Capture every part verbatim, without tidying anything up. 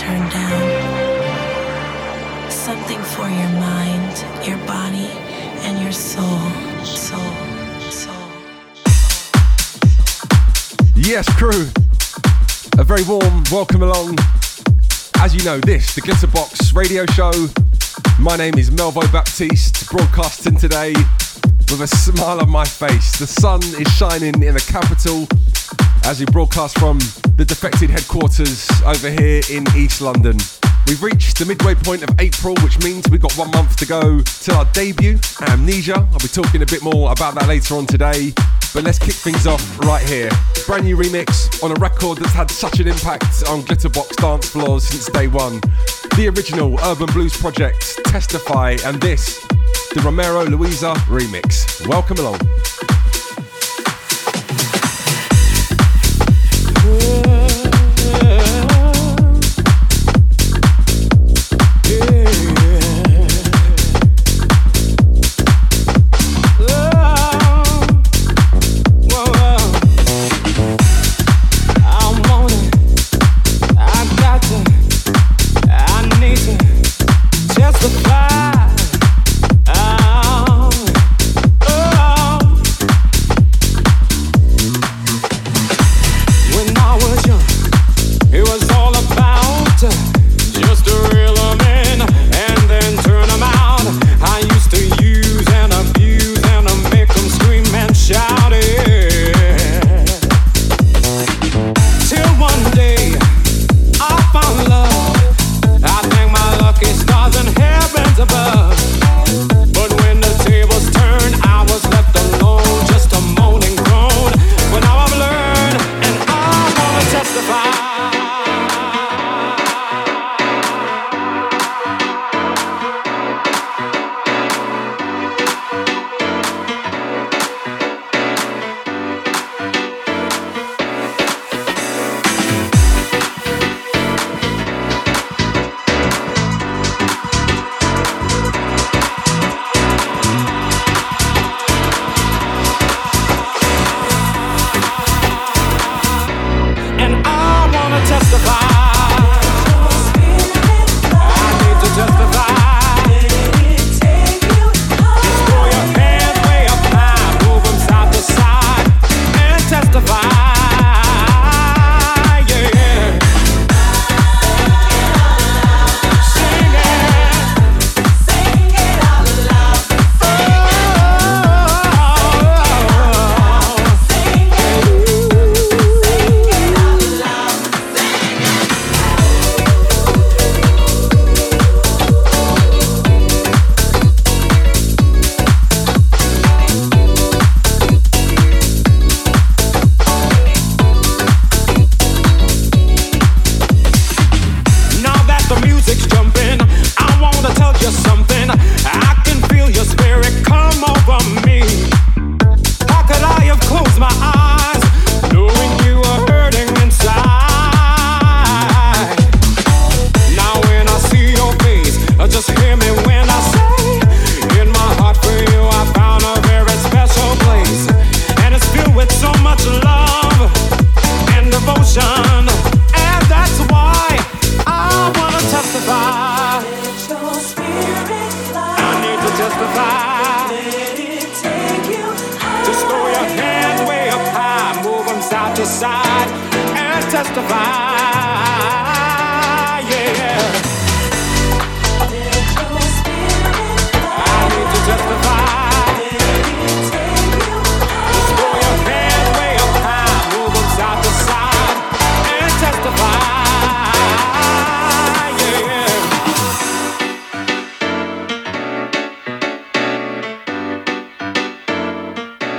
turn down. Something for your mind, your body, and your soul. Soul, soul. Yes, crew. A very warm welcome along. As you know, this, the Glitterbox radio show. My name is Melvo Baptiste, broadcasting today with a smile on my face. The sun is shining in the capital as we broadcast from the Defected headquarters over here in East London. We've reached the midway point of April, which means we've got one month to go till our debut, Amnesia. I'll be talking a bit more about that later on today, but let's kick things off right here. Brand new remix on a record that's had such an impact on Glitterbox dance floors since day one. The original Urban Blues project, Testify, and this, the Romero Luisa remix. Welcome along.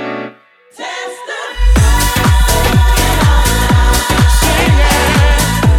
Testify.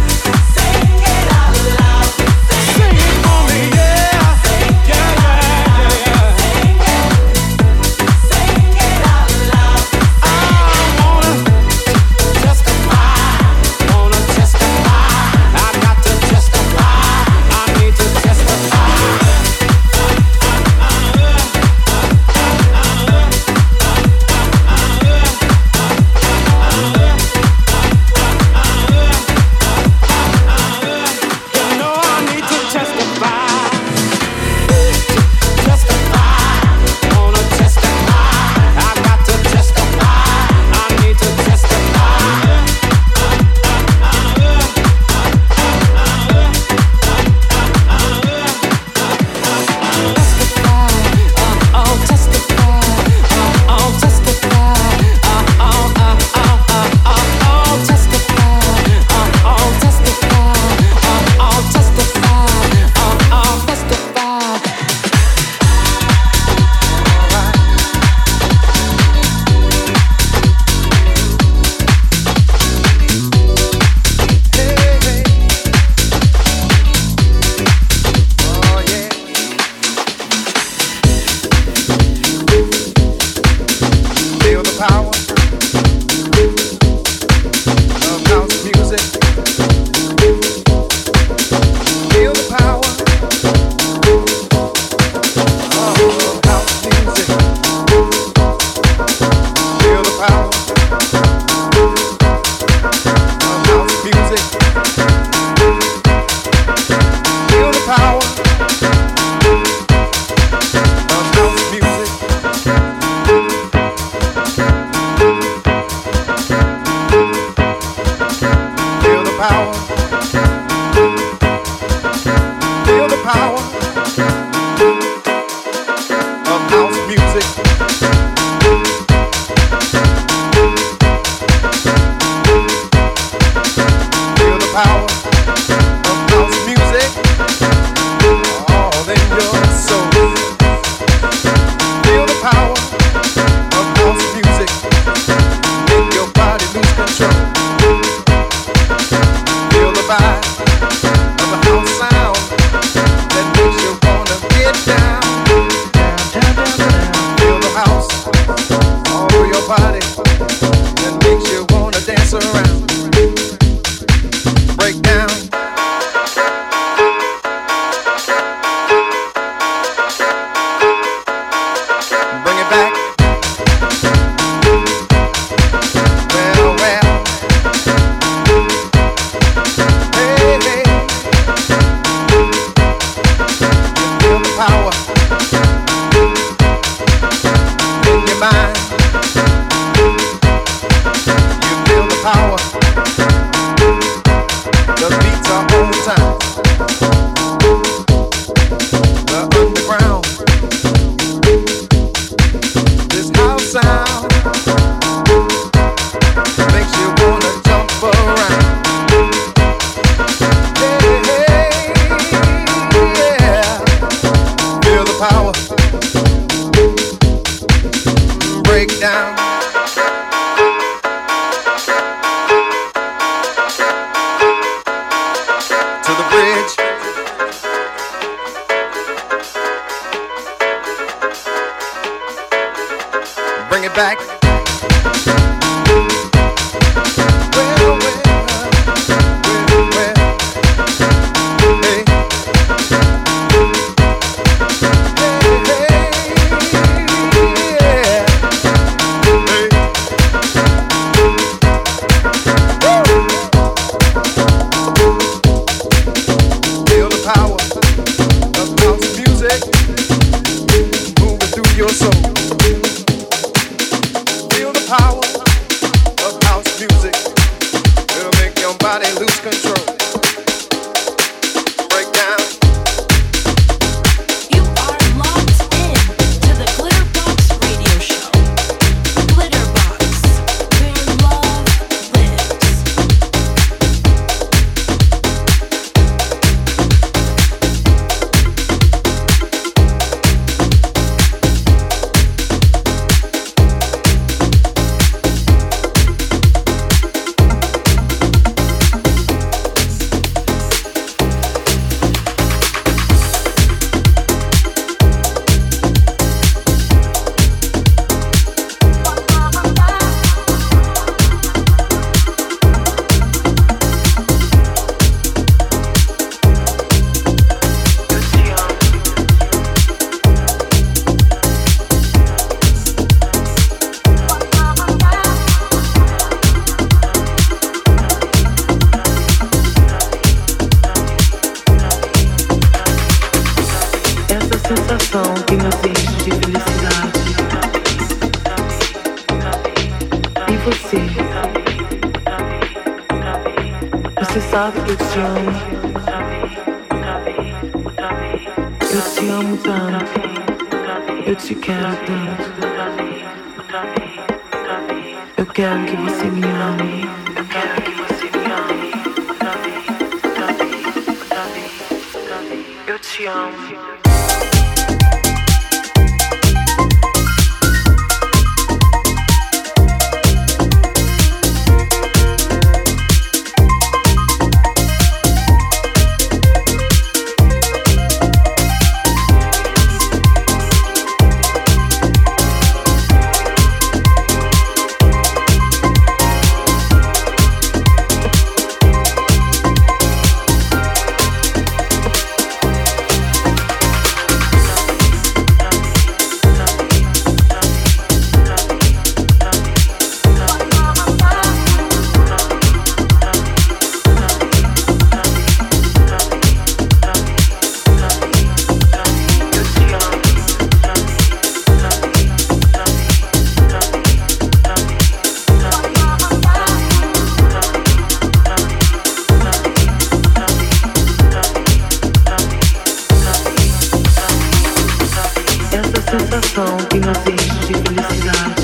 desejo de felicidade.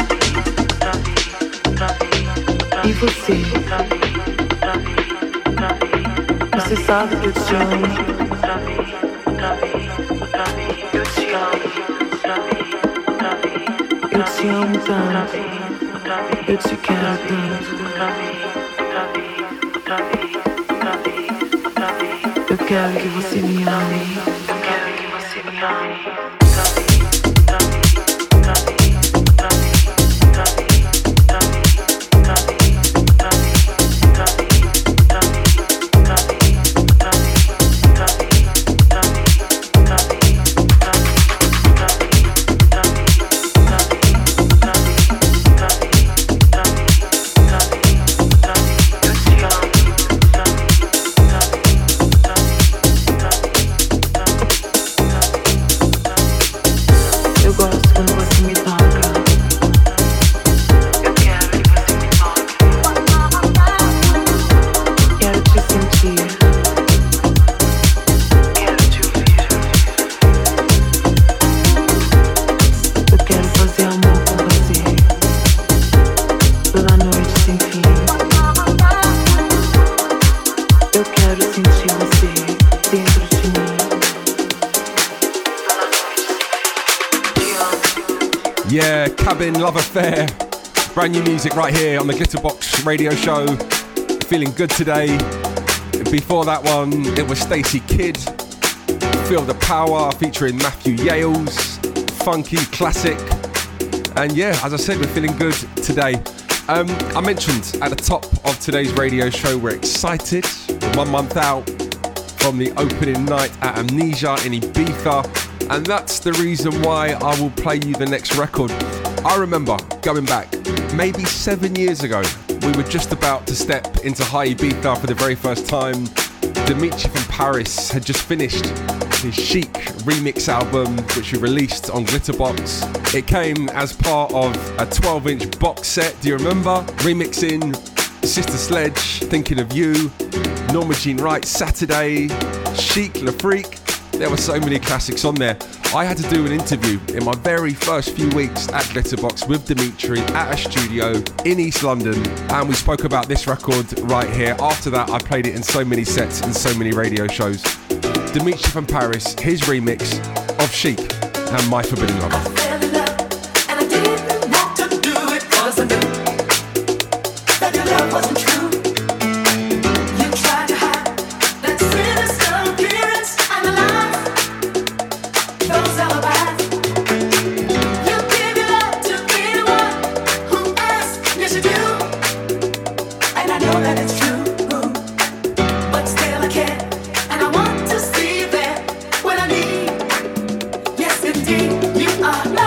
E você? Você sabe que eu te amo. Eu te amo. Eu te amo tanto. Eu te quero tanto. Eu quero que você me ame. Eu quero que você me ame. Yeah, Cabin Love Affair. Brand new music right here on the Glitterbox radio show. Feeling good today. Before that one, it was Stacey Kidd. Feel the Power featuring Matthew Yales. Funky classic. And yeah, as I said, we're feeling good today. Um, I mentioned at the top of today's radio show, we're excited. We're one month out from the opening night at Amnesia in Ibiza. And that's the reason why I will play you the next record. I remember going back maybe seven years ago, we were just about to step into High Ibiza for the very first time. Dimitri from Paris had just finished his Chic remix album, which we released on Glitterbox. It came as part of a twelve inch box set, do you remember? Remixing Sister Sledge, Thinking of You, Norma Jean Wright, Saturday, Chic, Le Freak. There were so many classics on there. I had to do an interview in my very first few weeks at Glitterbox with Dimitri at a studio in East London, and we spoke about this record right here. After that, I played it in so many sets and so many radio shows. Dimitri from Paris, his remix of Chic and My Forbidden Lover. I fell in love, and I didn't want to do it 'cause I knew that your love wasn't true. You tried to hide that sinister appearance and the lies, those alibis. You give your love to anyone who asks, yes you do, and I know that it's true, but still I can't, and I want to see you there when I need. Yes indeed, you are.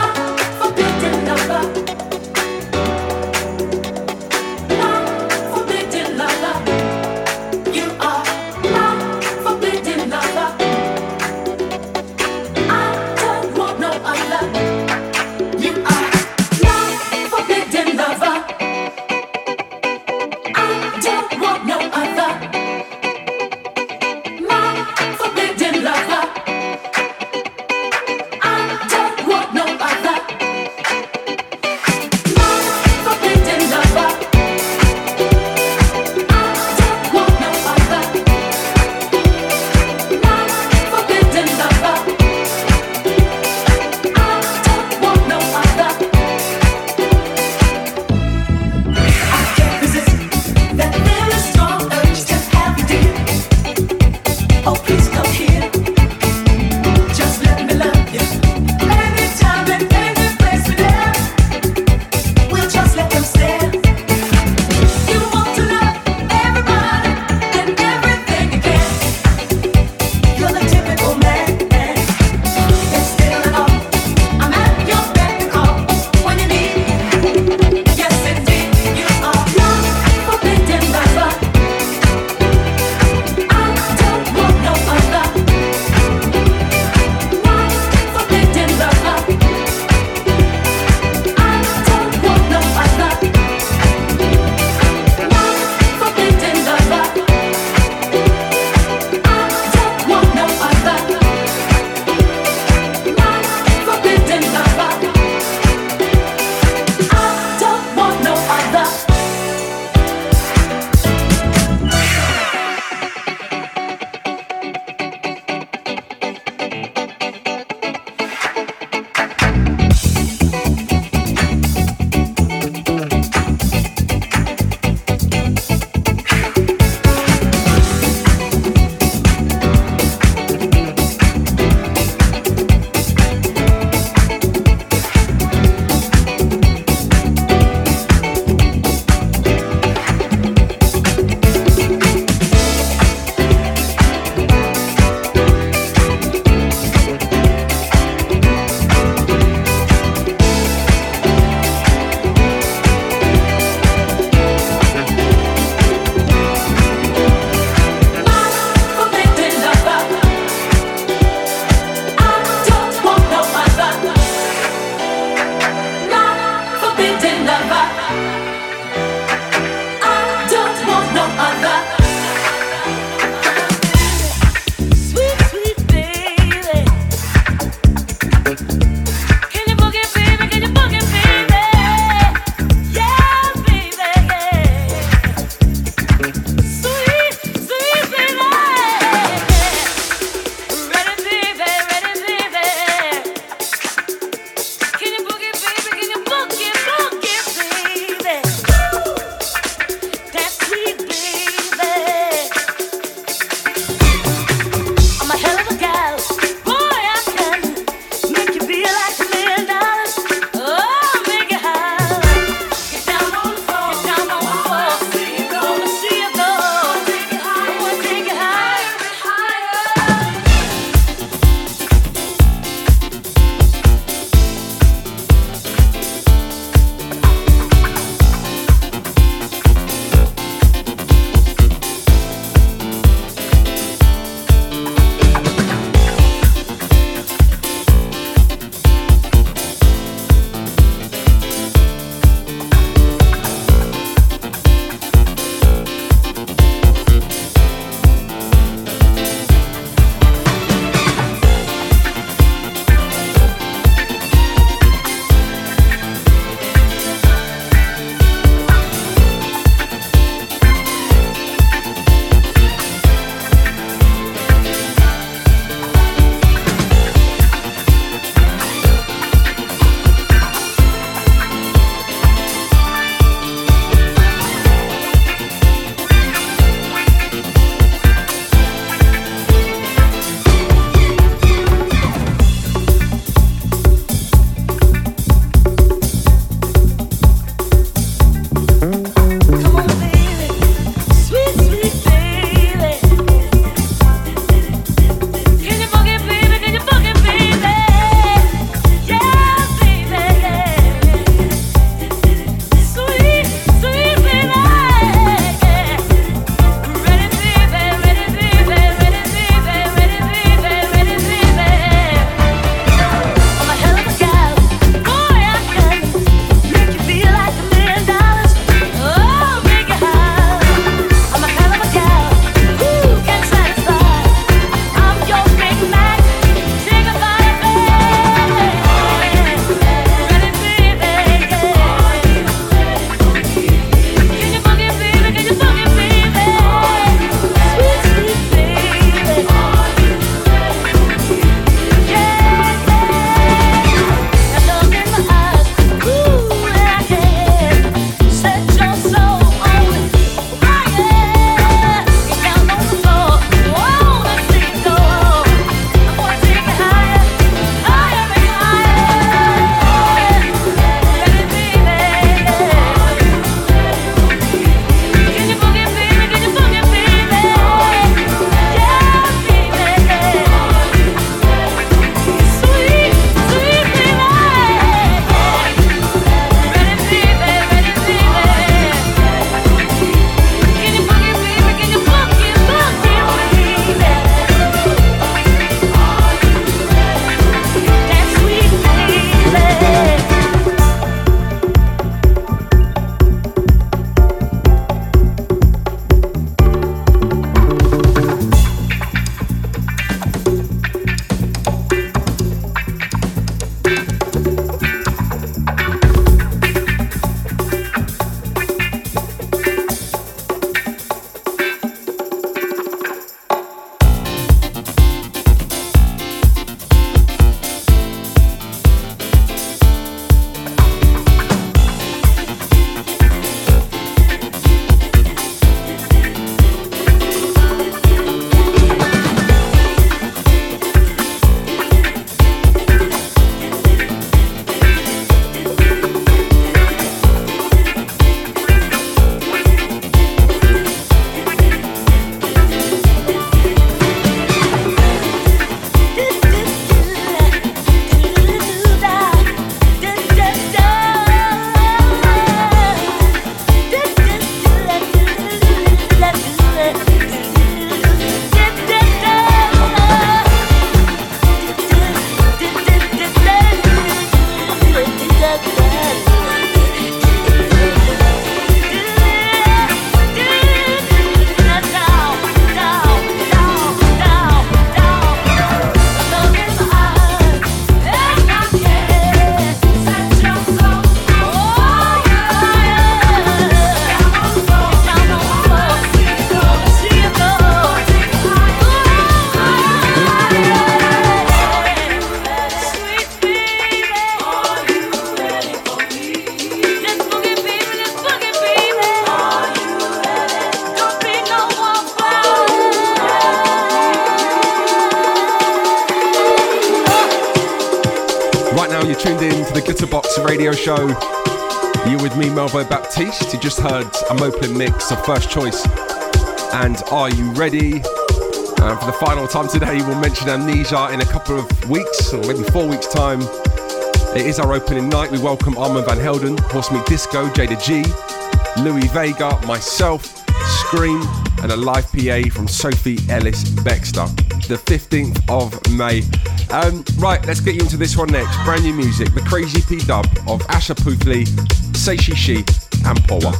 Box Radio Show. You're with me, Melvo Baptiste. You just heard a Mopin mix of First Choice and Are You Ready? And for the final time today, we'll mention Amnesia in a couple of weeks, or maybe four weeks' time. It is our opening night. We welcome Armand Van Helden, Horse Meat Disco, Jada G, Louis Vega, myself, Scream, and a live P A from Sophie Ellis Bextor. The fifteenth of May. Um, right, let's get you into this one next. Brand new music, the Crazy P dub of Asha Puthli, Say She She, and Powa.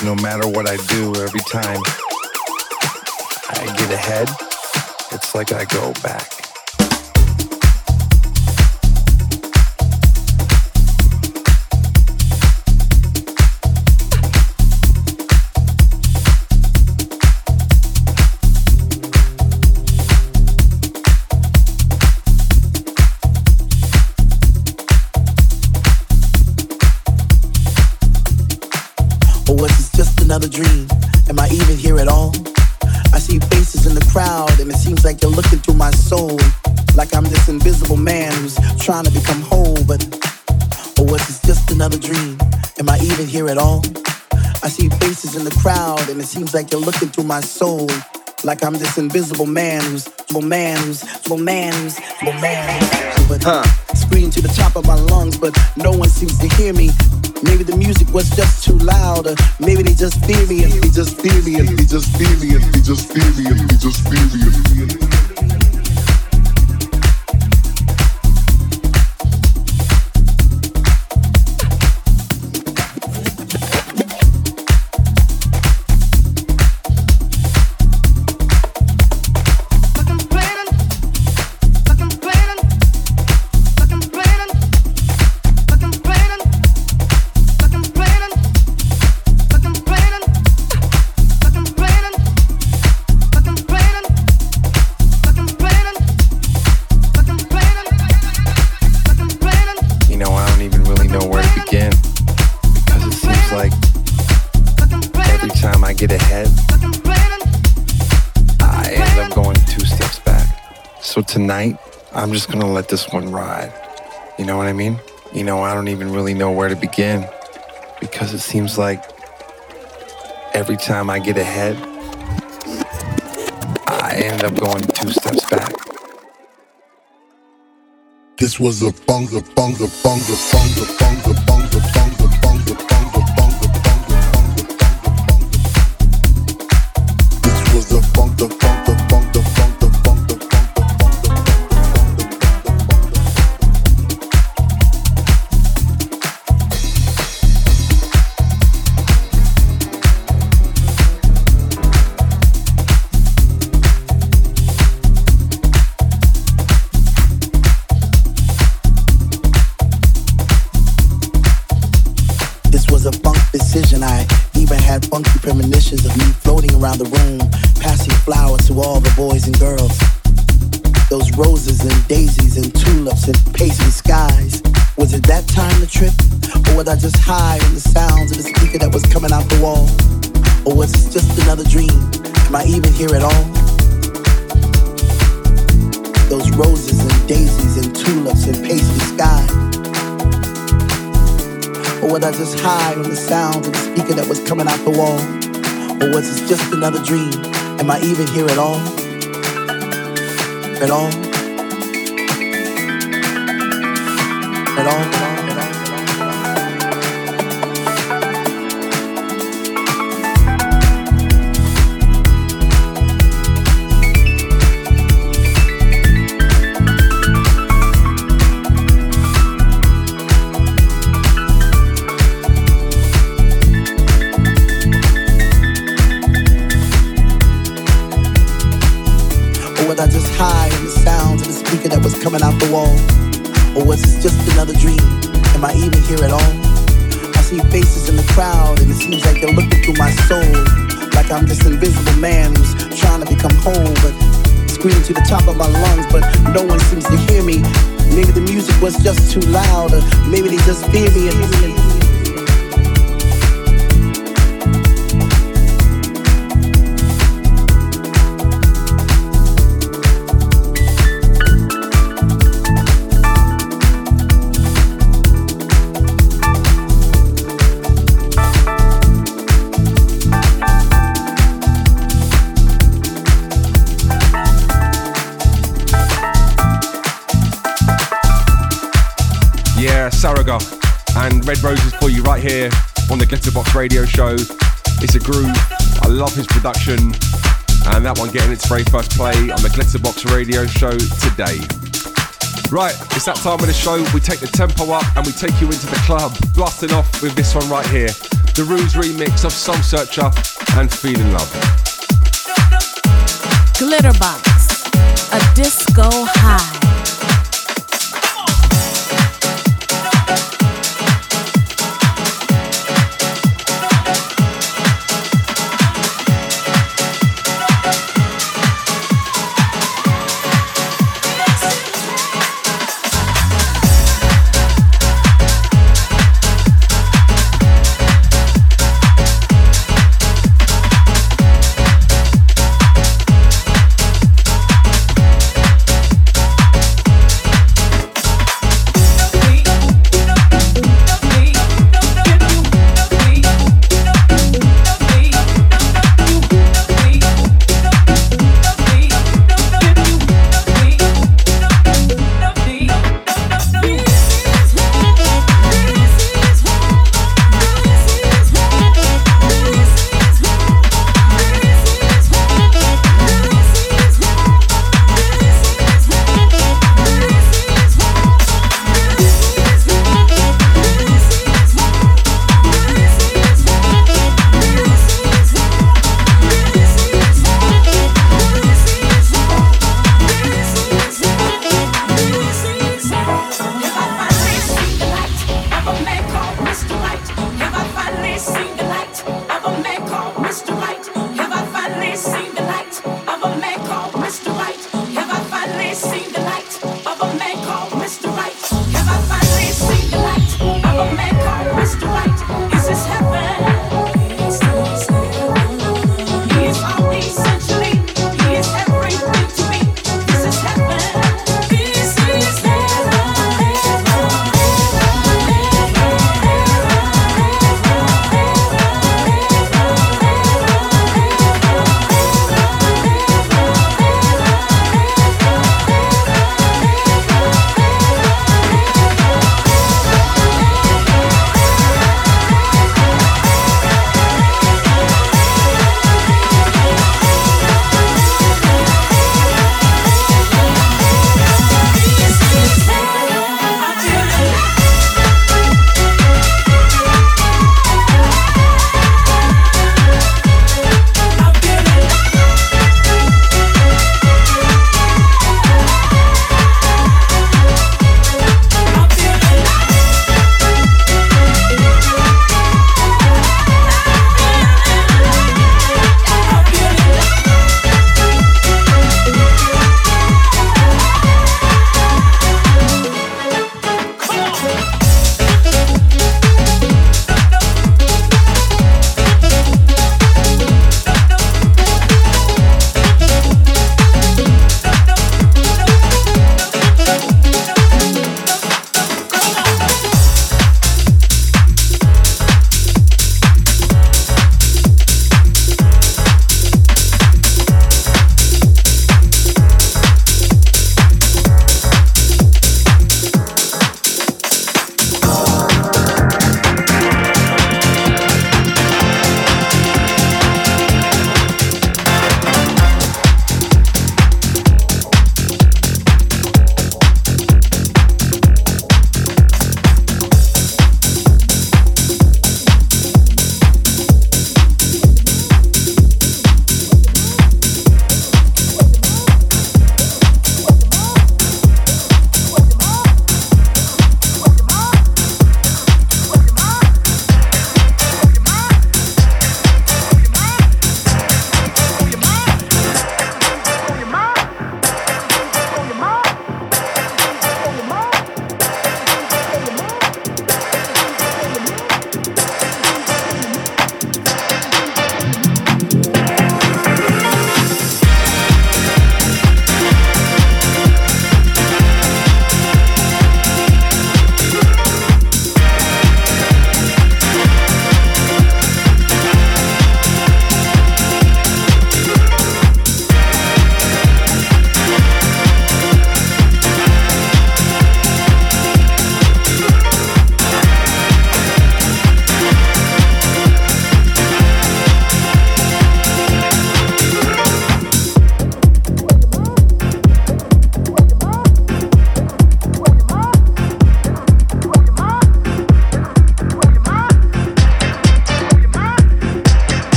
no matter what I do, every time I get ahead, it's like I go back. Another dream. Am I even here at all? I see faces in the crowd and it seems like you're looking through my soul, like I'm this invisible man who's trying to become whole. But or was this just another dream? Am I even here at all? I see faces in the crowd and it seems like you're looking through my soul, like I'm this invisible man who's man who's man who's man who's huh. Scream to the top of my lungs, but no one seems to hear me. Maybe the music was just too loud, or maybe they just fear me and they just fear me and they just fear me and they just fear me and they just fear me and fear me. Tonight, I'm just gonna let this one ride. You know what I mean? You know, I don't even really know where to begin, because it seems like every time I get ahead, I end up going two steps back. This was a bong, a bong, a bong, a bong, a bong, a bong, a bong, a bong, a bong, a bong, a bong, a bong. This was a bong, a bong, a bong, a bong, a bong. Funky premonitions of me floating around the room, passing flowers to all the boys and girls. Those roses and daisies and tulips and paisley skies. Was it that time to trip? Or was I just high on the sounds of the speaker that was coming out the wall? Or was this just another dream? Am I even here at all? Those roses and daisies and tulips and paisley skies. Or was I just high on the sounds of the speaker that was coming out the wall? Or was this just another dream? Am I even here at all? At all? At all? At all? At all? I just high on the sounds of the speaker that was coming out the wall? Or was this just another dream? Am I even here at all? I see faces in the crowd and it seems like they're looking through my soul, like I'm this invisible man who's trying to become whole, but screaming to the top of my lungs, but no one seems to hear me. Maybe the music was just too loud, or maybe they just fear me and Saragah and Red Roses for you right here on the Glitterbox Radio Show. It's a groove. I love his production, and that one getting its very first play on the Glitterbox Radio Show today. Right, it's that time of the show. We take the tempo up and we take you into the club, blasting off with this one right here. the Ruse remix of Soul Searcher and Feeling Love. Glitterbox, a disco high.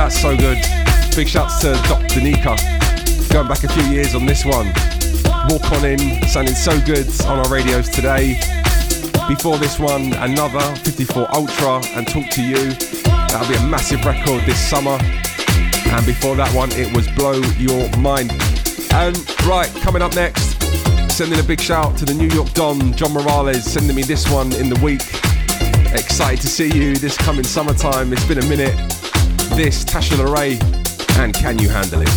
That's so good. Big shouts to Doctor Nika. Going back a few years on this one. Walk On In, sounding so good on our radios today. Before this one, another fifty-four Ultra and Talk To You. That'll be a massive record this summer. And before that one, it was Blow Your Mind. And right, coming up next, sending a big shout to the New York Don, John Morales, sending me this one in the week. Excited to see you this coming summertime. It's been a minute. This, Tasha LaRae, and Can You Handle It?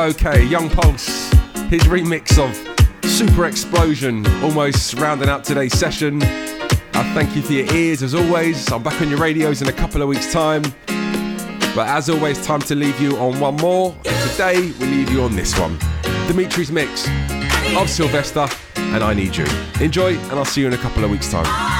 OK, Young Pulse, his remix of Super Explosion, almost rounding out today's session. I thank you for your ears as always. I'm back on your radios in a couple of weeks' time. But as always, time to leave you on one more. And today, we leave you on this one. Dimitri's mix of Sylvester and I Need You. Enjoy, and I'll see you in a couple of weeks' time.